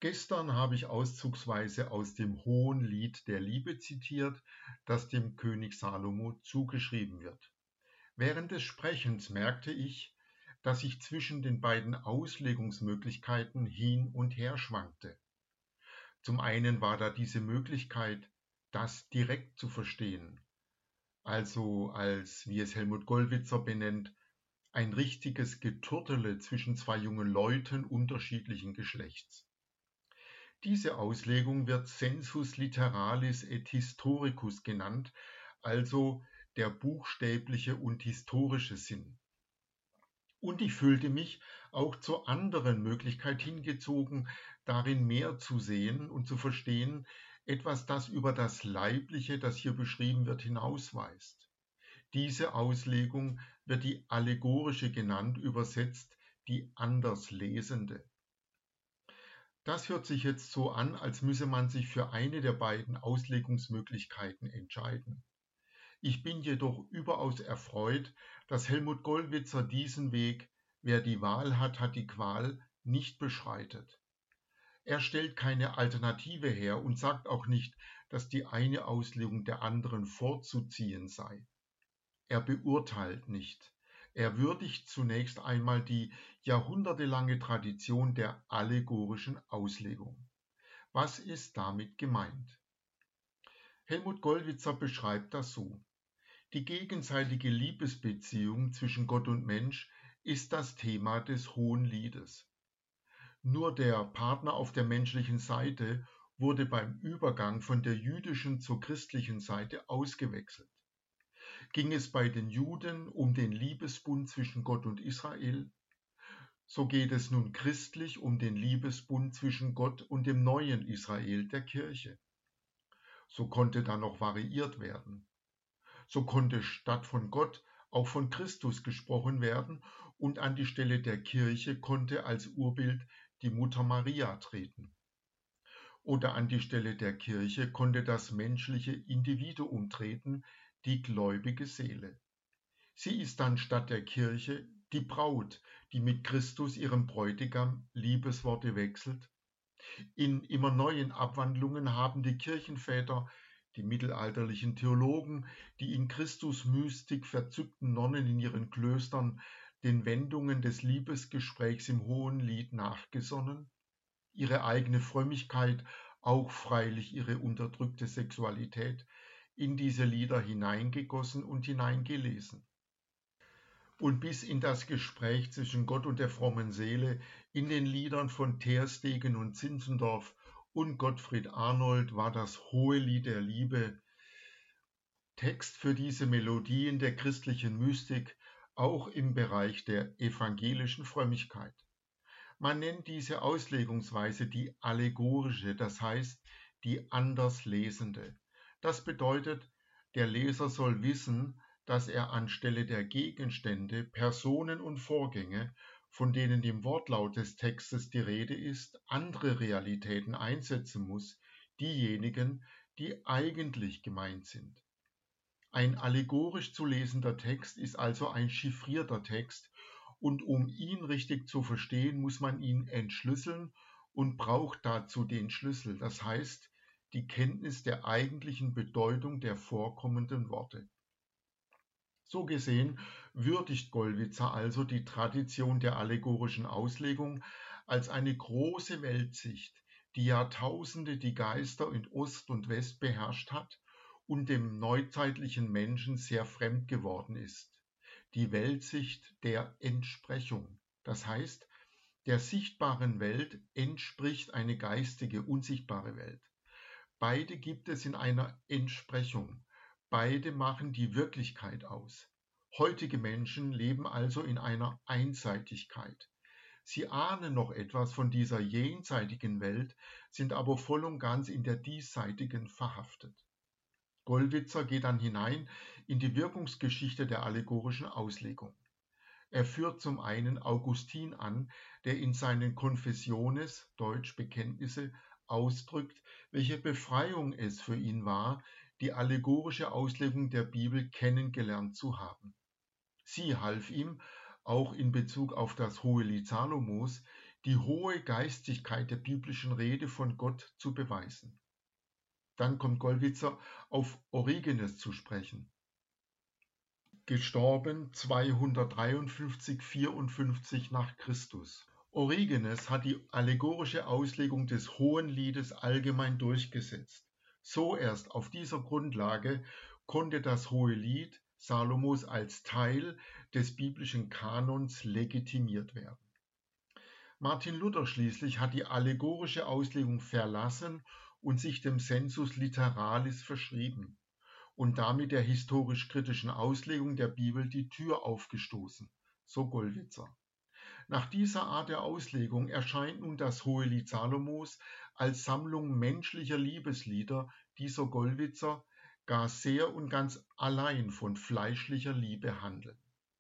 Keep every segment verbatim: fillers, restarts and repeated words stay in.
Gestern habe ich auszugsweise aus dem Hohenlied der Liebe zitiert, das dem König Salomo zugeschrieben wird. Während des Sprechens merkte ich, dass ich zwischen den beiden Auslegungsmöglichkeiten hin und her schwankte. Zum einen war da diese Möglichkeit, das direkt zu verstehen, also als, wie es Helmut Gollwitzer benennt, ein richtiges Geturtele zwischen zwei jungen Leuten unterschiedlichen Geschlechts. Diese Auslegung wird sensus literalis et historicus genannt, also der buchstäbliche und historische Sinn. Und ich fühlte mich auch zur anderen Möglichkeit hingezogen, darin mehr zu sehen und zu verstehen, etwas, das über das Leibliche, das hier beschrieben wird, hinausweist. Diese Auslegung wird die allegorische genannt, übersetzt die Anderslesende. Das hört sich jetzt so an, als müsse man sich für eine der beiden Auslegungsmöglichkeiten entscheiden. Ich bin jedoch überaus erfreut, dass Helmut Gollwitzer diesen Weg, wer die Wahl hat, hat die Qual, nicht beschreitet. Er stellt keine Alternative her und sagt auch nicht, dass die eine Auslegung der anderen vorzuziehen sei. Er beurteilt nicht. Er würdigt zunächst einmal die jahrhundertelange Tradition der allegorischen Auslegung. Was ist damit gemeint? Helmut Gollwitzer beschreibt das so: Die gegenseitige Liebesbeziehung zwischen Gott und Mensch ist das Thema des Hohenliedes. Nur der Partner auf der menschlichen Seite wurde beim Übergang von der jüdischen zur christlichen Seite ausgewechselt. Ging es bei den Juden um den Liebesbund zwischen Gott und Israel, so geht es nun christlich um den Liebesbund zwischen Gott und dem neuen Israel, der Kirche. So konnte da noch variiert werden. So konnte statt von Gott auch von Christus gesprochen werden und an die Stelle der Kirche konnte als Urbild die Mutter Maria treten. Oder an die Stelle der Kirche konnte das menschliche Individuum treten, die gläubige Seele. Sie ist dann statt der Kirche die Braut, die mit Christus, ihrem Bräutigam, Liebesworte wechselt. In immer neuen Abwandlungen haben die Kirchenväter, die mittelalterlichen Theologen, die in Christus Mystik verzückten Nonnen in ihren Klöstern den Wendungen des Liebesgesprächs im Hohenlied nachgesonnen, ihre eigene Frömmigkeit, auch freilich ihre unterdrückte Sexualität, in diese Lieder hineingegossen und hineingelesen. Und bis in das Gespräch zwischen Gott und der frommen Seele in den Liedern von Terstegen und Zinzendorf und Gottfried Arnold war das Hohelied der Liebe Text für diese Melodien der christlichen Mystik, auch im Bereich der evangelischen Frömmigkeit. Man nennt diese Auslegungsweise die allegorische, das heißt die Anderslesende. Das bedeutet, der Leser soll wissen, dass er anstelle der Gegenstände, Personen und Vorgänge, von denen im Wortlaut des Textes die Rede ist, andere Realitäten einsetzen muss, diejenigen, die eigentlich gemeint sind. Ein allegorisch zu lesender Text ist also ein chiffrierter Text, und um ihn richtig zu verstehen, muss man ihn entschlüsseln und braucht dazu den Schlüssel, das heißt die Kenntnis der eigentlichen Bedeutung der vorkommenden Worte. So gesehen würdigt Gollwitzer also die Tradition der allegorischen Auslegung als eine große Weltsicht, die Jahrtausende die Geister in Ost und West beherrscht hat und dem neuzeitlichen Menschen sehr fremd geworden ist. Die Weltsicht der Entsprechung, das heißt, der sichtbaren Welt entspricht eine geistige, unsichtbare Welt. Beide gibt es in einer Entsprechung. Beide machen die Wirklichkeit aus. Heutige Menschen leben also in einer Einseitigkeit. Sie ahnen noch etwas von dieser jenseitigen Welt, sind aber voll und ganz in der diesseitigen verhaftet. Gollwitzer geht dann hinein in die Wirkungsgeschichte der allegorischen Auslegung. Er führt zum einen Augustin an, der in seinen Confessiones, deutsch Bekenntnisse, ausdrückt, welche Befreiung es für ihn war, die allegorische Auslegung der Bibel kennengelernt zu haben. Sie half ihm, auch in Bezug auf das Hohelied Salomos, die hohe Geistigkeit der biblischen Rede von Gott zu beweisen. Dann kommt Gollwitzer auf Origenes zu sprechen. Gestorben zweihundertdreiundfünfzig vierundfünfzig nach Christus. Origenes hat die allegorische Auslegung des Hohenliedes allgemein durchgesetzt. So erst auf dieser Grundlage konnte das Hohelied Salomos als Teil des biblischen Kanons legitimiert werden. Martin Luther schließlich hat die allegorische Auslegung verlassen und sich dem Sensus literalis verschrieben und damit der historisch-kritischen Auslegung der Bibel die Tür aufgestoßen, so Gollwitzer. Nach dieser Art der Auslegung erscheint nun das Hohelied Salomos als Sammlung menschlicher Liebeslieder dieser Gollwitzer gar sehr und ganz allein von fleischlicher Liebe handeln.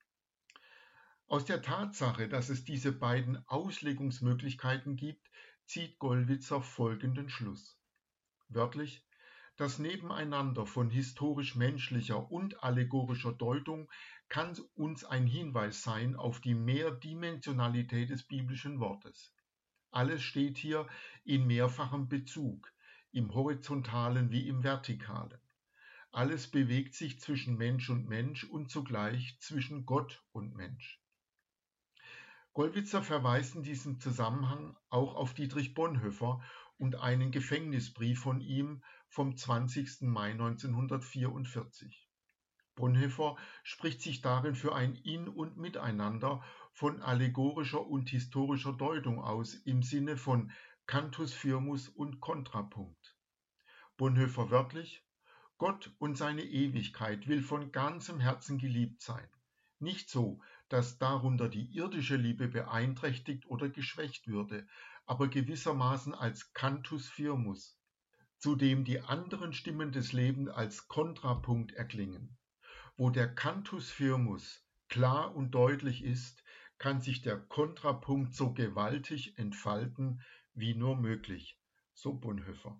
Aus der Tatsache, dass es diese beiden Auslegungsmöglichkeiten gibt, zieht Gollwitzer folgenden Schluss. Wörtlich: Das Nebeneinander von historisch-menschlicher und allegorischer Deutung kann uns ein Hinweis sein auf die Mehrdimensionalität des biblischen Wortes. Alles steht hier in mehrfachem Bezug, im horizontalen wie im vertikalen. Alles bewegt sich zwischen Mensch und Mensch und zugleich zwischen Gott und Mensch. Gollwitzer verweist in diesem Zusammenhang auch auf Dietrich Bonhoeffer und einen Gefängnisbrief von ihm vom zwanzigsten Mai neunzehnhundertvierundvierzig. Bonhoeffer spricht sich darin für ein In- und Miteinander von allegorischer und historischer Deutung aus im Sinne von Cantus firmus und Kontrapunkt. Bonhoeffer wörtlich: Gott und seine Ewigkeit will von ganzem Herzen geliebt sein. Nicht so, dass darunter die irdische Liebe beeinträchtigt oder geschwächt würde, aber gewissermaßen als Cantus firmus, zu dem die anderen Stimmen des Lebens als Kontrapunkt erklingen. Wo der Cantus firmus klar und deutlich ist, kann sich der Kontrapunkt so gewaltig entfalten wie nur möglich, so Bonhoeffer.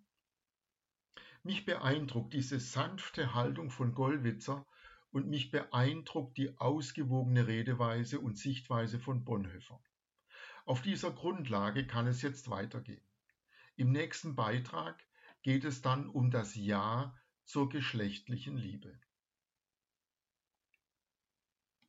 Mich beeindruckt diese sanfte Haltung von Gollwitzer und mich beeindruckt die ausgewogene Redeweise und Sichtweise von Bonhoeffer. Auf dieser Grundlage kann es jetzt weitergehen. Im nächsten Beitrag geht es dann um das Ja zur geschlechtlichen Liebe.